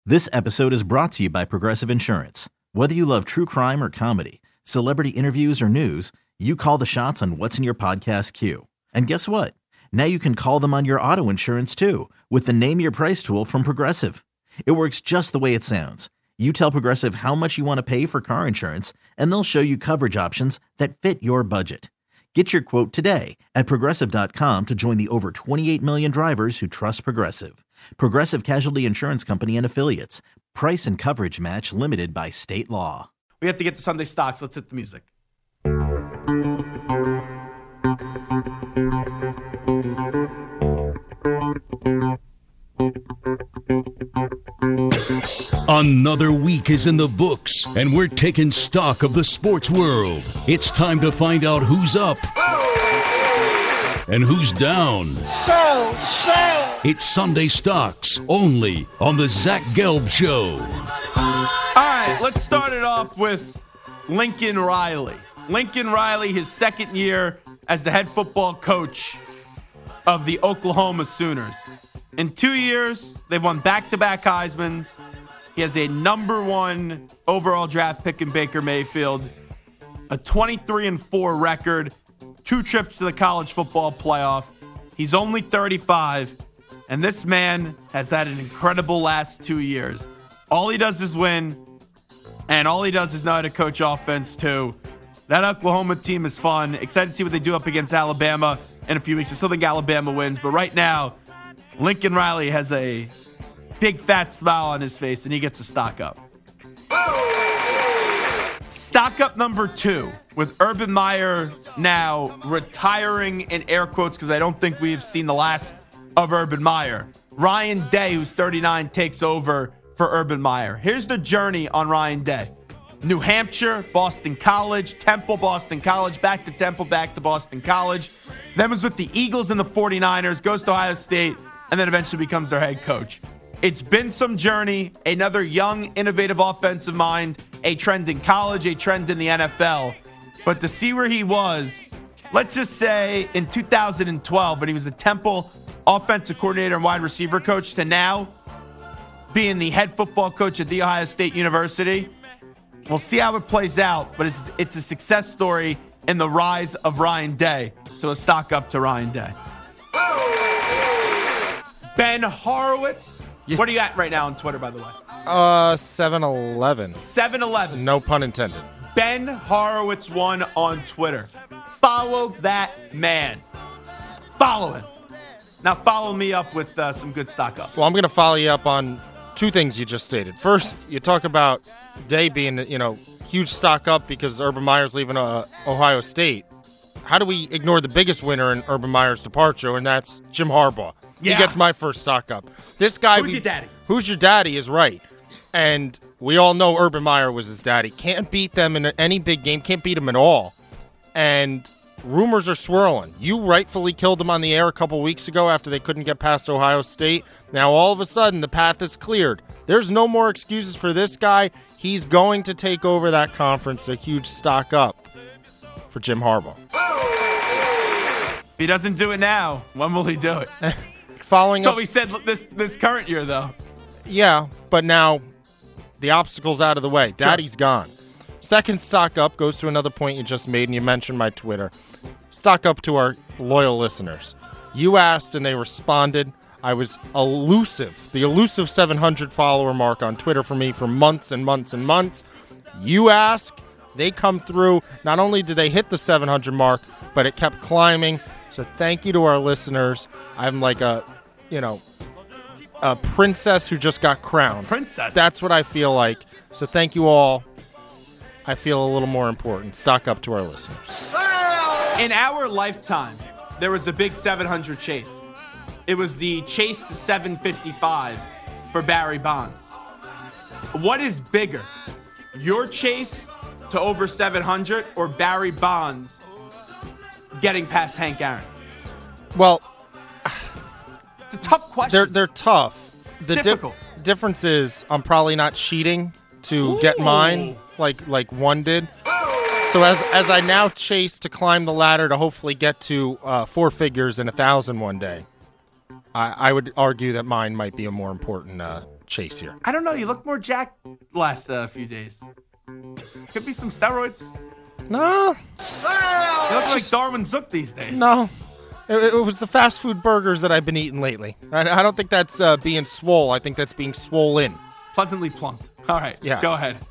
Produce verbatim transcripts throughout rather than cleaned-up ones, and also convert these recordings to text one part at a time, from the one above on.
This episode is brought to you by Progressive Insurance. Whether you love true crime or comedy, celebrity interviews or news, you call the shots on what's in your podcast queue. And guess what? Now you can call them on your auto insurance too with the Name Your Price tool from Progressive. It works just the way it sounds. You tell Progressive how much you want to pay for car insurance, and they'll show you coverage options that fit your budget. Get your quote today at Progressive dot com to join the over twenty-eight million drivers who trust Progressive. Progressive Casualty Insurance Company and Affiliates. Price and coverage match limited by state law. We have to get to Sunday stocks. Let's hit the music. Another week is in the books, and we're taking stock of the sports world. It's time to find out who's up and who's down. Sell, sell. It's Sunday Stocks, only on the Zach Gelb Show. All right, let's start it off with Lincoln Riley. Lincoln Riley, his second year as the head football coach of the Oklahoma Sooners. In two years, they've won back-to-back Heismans. He has a number one overall draft pick in Baker Mayfield, a twenty-three and four record, two trips to the college football playoff. He's only thirty-five, and this man has had an incredible last two years. All he does is win, and all he does is know how to coach offense, too. That Oklahoma team is fun. Excited to see what they do up against Alabama in a few weeks. I still think Alabama wins, but right now, Lincoln Riley has a big fat smile on his face, and he gets a stock up. Stock up number two, with Urban Meyer now retiring in air quotes because I don't think we've seen the last of Urban Meyer. Ryan Day, who's thirty-nine, takes over for Urban Meyer. Here's the journey on Ryan Day. New Hampshire, Boston College, Temple, Boston College, back to Temple, back to Boston College. Then was with the Eagles and the forty-niners, goes to Ohio State, and then eventually becomes their head coach. It's been some journey, another young, innovative offensive mind, a trend in college, a trend in the N F L. But to see where he was, let's just say in two thousand twelve, when he was the Temple offensive coordinator and wide receiver coach, to now being the head football coach at The Ohio State University. We'll see how it plays out, but it's, it's a success story in the rise of Ryan Day. So a stock up to Ryan Day. Ben Horowitz. Yeah. What are you at right now on Twitter, by the way? Uh, seven eleven. seven eleven. No pun intended. Ben Horowitz one on Twitter. Follow that man. Follow him. Now follow me up with uh, some good stock up. Well, I'm going to follow you up on two things you just stated. First, you talk about Day being, you know, huge stock up because Urban Meyer's leaving uh, Ohio State. How do we ignore the biggest winner in Urban Meyer's departure, and that's Jim Harbaugh? Yeah. He gets my first stock up. This guy, Who's we, your daddy? Who's your daddy is right. And we all know Urban Meyer was his daddy. Can't beat them in any big game. Can't beat him at all. And rumors are swirling. You rightfully killed him on the air a couple weeks ago after they couldn't get past Ohio State. Now all of a sudden the path is cleared. There's no more excuses for this guy. He's going to take over that conference. A huge stock up for Jim Harbaugh. If he doesn't do it now, when will he do it? Following so up, we said this this current year, though. Yeah, but now the obstacle's out of the way. Daddy's Sure. gone. Second stock up goes to another point you just made, and you mentioned my Twitter. Stock up to our loyal listeners. You asked, and they responded. I was elusive, the elusive seven hundred follower mark on Twitter for me for months and months and months. You ask, they come through. Not only did they hit the seven hundred mark, but it kept climbing. So thank you to our listeners. I'm like a, you know, a princess who just got crowned. Princess? That's what I feel like. So thank you all. I feel a little more important. Stock up to our listeners. In our lifetime, there was a big seven hundred chase. It was the chase to seven fifty-five for Barry Bonds. What is bigger, your chase to over seven hundred or Barry Bonds getting past Hank Aaron? Well, it's a tough question. They're they're tough. The di- Difficult. difference is I'm probably not cheating to Ooh. get mine like like one did. So as as I now chase to climb the ladder to hopefully get to uh, four figures and a thousand one day, I, I would argue that mine might be a more important uh, chase here. I don't know. You look more jacked last uh, few days. Could be some steroids. No. You look like Darwin Zook these days. No. It, it was the fast food burgers that I've been eating lately. I, I don't think that's uh, being swole. I think that's being swollen. Pleasantly plumped. All right. Yes. Go ahead.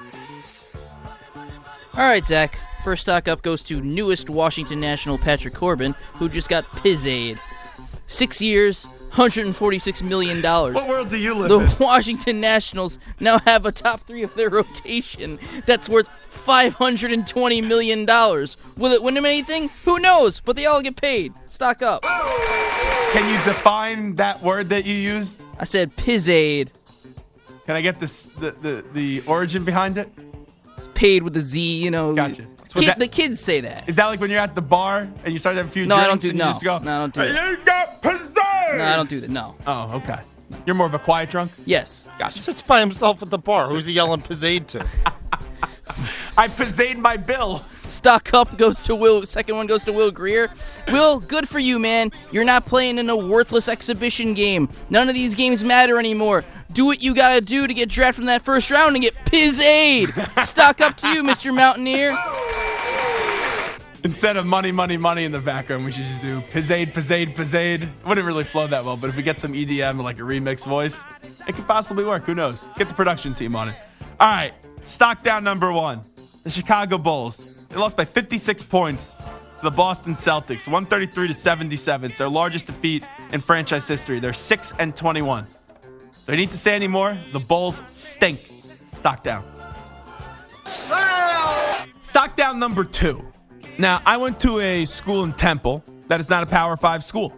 All right, Zach. First stock up goes to newest Washington National Patrick Corbin, who just got Pizzade. Six years, one hundred forty-six million dollars. What world do you live The in? Washington Nationals now have a top three of their rotation that's worth five hundred twenty million dollars. Will it win them anything? Who knows? But they all get paid. Stock up. Can you define that word that you used? I said Pizzade. Can I get this, the, the, the origin behind it? It's paid with a Z, you know. Gotcha. So Kid, that- the kids say that. Is that like when you're at the bar and you start having a few No, I drinks don't do- and no. you just go, No, I don't do that. You got pizzazz! No, I don't do that. No. Oh, okay. You're more of a quiet drunk? Yes. He Gotcha. sits by himself at the bar. Who's he yelling pizzade to? I pizzade my bill. Stock up goes to Will. Second one goes to Will Greer. Will, good for you, man. You're not playing in a worthless exhibition game. None of these games matter anymore. Do what you gotta do to get drafted in that first round and get Pizzade. Stock up to you, Mister Mountaineer. Instead of money, money, money in the background, we should just do pizzade, pizzade, pizzade. Wouldn't really flow that well, but if we get some E D M, like a remix voice, it could possibly work. Who knows? Get the production team on it. All right, stock down number one. The Chicago Bulls. They lost by fifty-six points to the Boston Celtics, one thirty-three to seventy-seven. It's their largest defeat in franchise history. They're six and twenty-one. Do I need to say any more? The Bulls stink. Stock down. Stock down number two. Now, I went to a school in Temple that is not a Power Five school.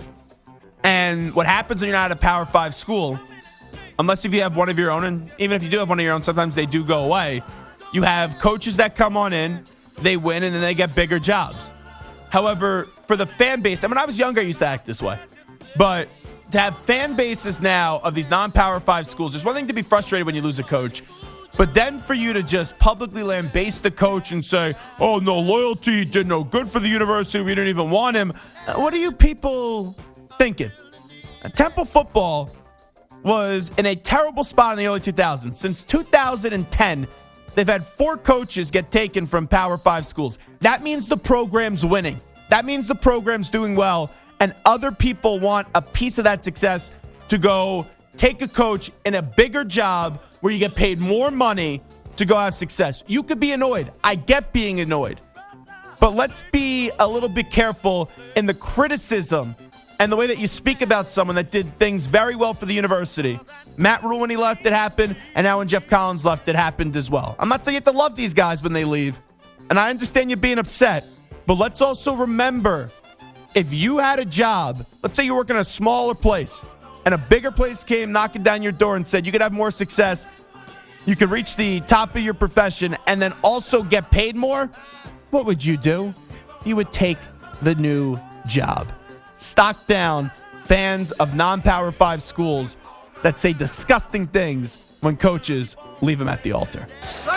And what happens when you're not at a Power Five school, unless if you have one of your own, and even if you do have one of your own, sometimes they do go away, you have coaches that come on in, they win, and then they get bigger jobs. However, for the fan base, and when I was younger, I used to act this way. But to have fan bases now of these non-Power Five schools, there's one thing to be frustrated when you lose a coach. But then for you to just publicly lambaste the coach and say, oh, no, loyalty did no good for the university. We didn't even want him. What are you people thinking? Uh, Temple football was in a terrible spot in the early two thousands. Since two thousand ten, they've had four coaches get taken from Power Five schools. That means the program's winning. That means the program's doing well. And other people want a piece of that success to go take a coach in a bigger job where you get paid more money to go have success. You could be annoyed. I get being annoyed. But let's be a little bit careful in the criticism and the way that you speak about someone that did things very well for the university. Matt Rule, when he left, it happened. And now when Jeff Collins left, it happened as well. I'm not saying you have to love these guys when they leave. And I understand you being upset. But let's also remember, if you had a job, let's say you work in a smaller place, and a bigger place came knocking down your door and said you could have more success, you could reach the top of your profession and then also get paid more, what would you do? You would take the new job. Stock down fans of non-Power Five schools that say disgusting things when coaches leave them at the altar.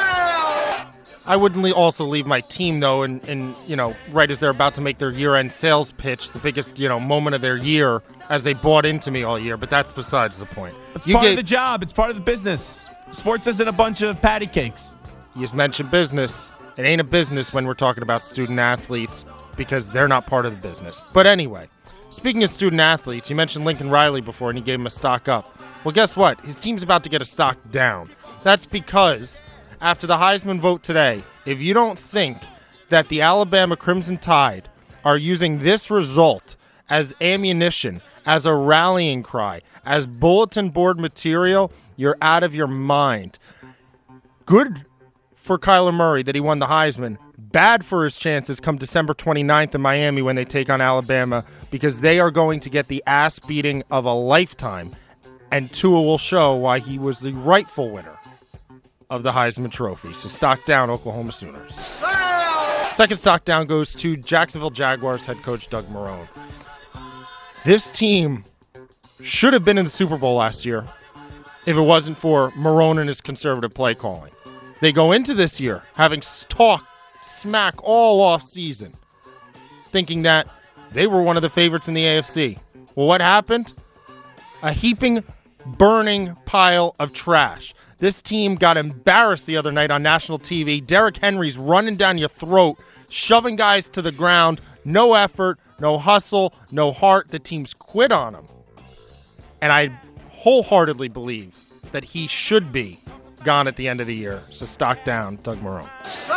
I wouldn't le- also leave my team, though, and, and, you know, right as they're about to make their year-end sales pitch, the biggest, you know, moment of their year, as they bought into me all year, but that's besides the point. It's You part gave- of the job. It's part of the business. Sports isn't a bunch of patty cakes. You just mentioned business. It ain't a business when we're talking about student-athletes because they're not part of the business. But anyway, speaking of student-athletes, you mentioned Lincoln Riley before, and you gave him a stock up. Well, guess what? His team's about to get a stock down. That's because after the Heisman vote today, if you don't think that the Alabama Crimson Tide are using this result as ammunition, as a rallying cry, as bulletin board material, you're out of your mind. Good for Kyler Murray that he won the Heisman. Bad for his chances come December twenty-ninth in Miami when they take on Alabama, because they are going to get the ass beating of a lifetime, and Tua will show why he was the rightful winner of the Heisman Trophy. So stock down, Oklahoma Sooners. Second stock down goes to Jacksonville Jaguars head coach Doug Marrone. This team should have been in the Super Bowl last year if it wasn't for Marrone and his conservative play calling. They go into this year having talked smack all off season, thinking that they were one of the favorites in the A F C. Well, what happened? A heaping burning pile of trash. This team got embarrassed the other night on national T V. Derrick Henry's running down your throat, shoving guys to the ground. No effort, no hustle, no heart. The team's quit on him. And I wholeheartedly believe that he should be gone at the end of the year. So stock down, Doug Marrone.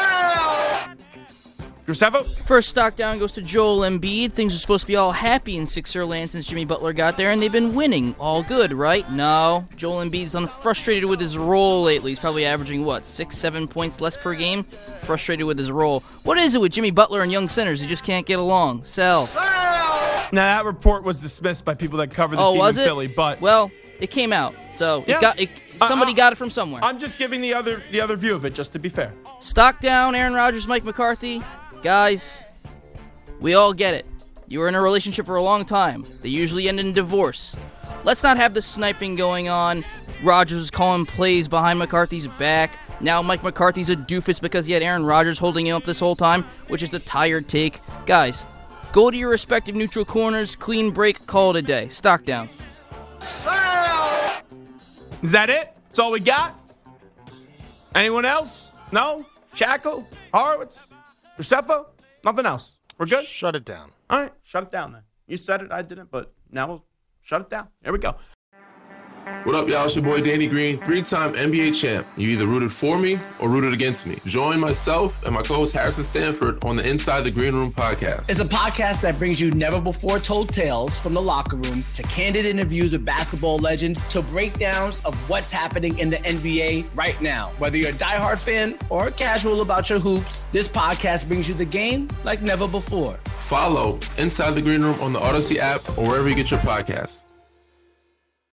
Gustavo? First stock down goes to Joel Embiid. Things are supposed to be all happy in Sixer land since Jimmy Butler got there, and they've been winning. All good, right? No. Joel Embiid's frustrated with his role lately. He's probably averaging, what, six, seven points less per game? Frustrated with his role. What is it with Jimmy Butler and young centers? He just can't get along. Sell. Now, that report was dismissed by people that cover the oh, team was in it? Philly, but... Well, it came out, so Yeah. it got it, somebody I, I, got it from somewhere. I'm just giving the other the other view of it, just to be fair. Stock down, Aaron Rodgers, Mike McCarthy. Guys, we all get it. You were in a relationship for a long time. They usually end in divorce. Let's not have the sniping going on. Rodgers was calling plays behind McCarthy's back. Now Mike McCarthy's a doofus because he had Aaron Rodgers holding him up this whole time, which is a tired take. Guys, go to your respective neutral corners, clean break, call it a day. Stock down. Is that it? That's all we got? Anyone else? No? Shackle? Horowitz? Ruseffo? Nothing else. We're good? Shut it down. All right, shut it down then. You said it, I didn't, but now we'll shut it down. Here we go. What up, y'all? It's your boy Danny Green, three-time N B A champ. You either rooted for me or rooted against me. Join myself and my co-host Harrison Sanford on the Inside the Green Room podcast. It's a podcast that brings you never-before-told tales from the locker room to candid interviews with basketball legends to breakdowns of what's happening in the N B A right now. Whether you're a diehard fan or casual about your hoops, this podcast brings you the game like never before. Follow Inside the Green Room on the Odyssey app or wherever you get your podcasts.